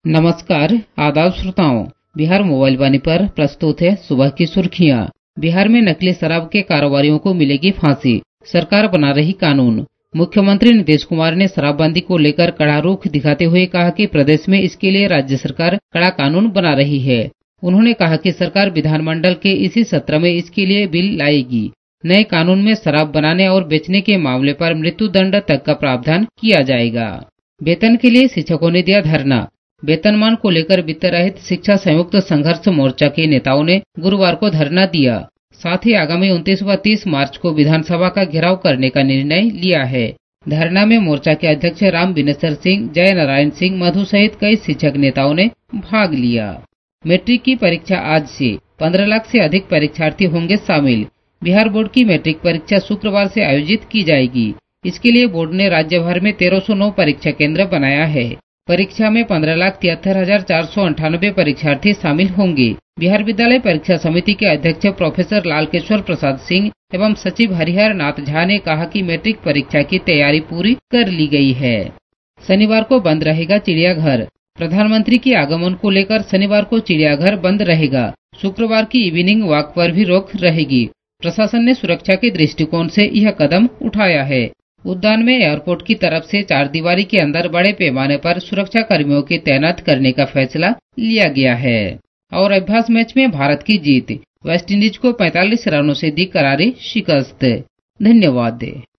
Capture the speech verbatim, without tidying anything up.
नमस्कार, आदाब श्रोताओं। बिहार मोबाइल वाणी पर प्रस्तुत है सुबह की सुर्खियां। बिहार में नकली शराब के कारोबारियों को मिलेगी फांसी, सरकार बना रही कानून। मुख्यमंत्री नीतीश कुमार ने शराबबंदी को लेकर कड़ा रुख दिखाते हुए कहा कि प्रदेश में इसके लिए राज्य सरकार कड़ा कानून बना रही है। उन्होंने कहा कि सरकार विधानमंडल के इसी सत्र में इसके लिए बिल लाएगी। नए कानून में शराब बनाने और बेचने के मामले पर मृत्यु दंड तक का प्रावधान किया जाएगा। वेतन के लिए शिक्षकों ने दिया धरना। वेतनमान को लेकर वित्त रहित शिक्षा संयुक्त संघर्ष मोर्चा के नेताओं ने गुरुवार को धरना दिया। साथ ही आगामी उनतीस व तीस मार्च को विधानसभा का घेराव करने का निर्णय लिया है। धरना में मोर्चा के अध्यक्ष राम बिनेश्वर सिंह, जय नारायण सिंह, मधु सहित कई शिक्षक नेताओं ने भाग लिया। मैट्रिक की परीक्षा आज से पंद्रह लाख से अधिक परीक्षार्थी होंगे शामिल। बिहार बोर्ड की मैट्रिक परीक्षा शुक्रवार से आयोजित की जाएगी। इसके लिए बोर्ड ने राज्य भर में तेरह सौ नौ परीक्षा केंद्र बनाया है। परीक्षा में पंद्रह लाख तिहत्तर हजार चार सौ अंठानबे परीक्षार्थी शामिल होंगे। बिहार विद्यालय परीक्षा समिति के अध्यक्ष प्रोफेसर लालकेश्वर प्रसाद सिंह एवं सचिव हरिहर नाथ झा ने कहा कि मैट्रिक परीक्षा की तैयारी पूरी कर ली गई है। शनिवार को बंद रहेगा चिड़ियाघर। प्रधानमंत्री के आगमन को लेकर शनिवार को चिड़ियाघर बंद रहेगा। शुक्रवार की इवनिंग वॉक पर भी रोक रहेगी। प्रशासन ने सुरक्षा के दृष्टिकोण से यह कदम उठाया है। उद्यान में एयरपोर्ट की तरफ से चार दीवारी के अंदर बड़े पैमाने पर सुरक्षा कर्मियों की तैनात करने का फैसला लिया गया है। और अभ्यास मैच में भारत की जीत, वेस्टइंडीज को पैंतालीस रनों से दी करारी शिकस्त। धन्यवाद।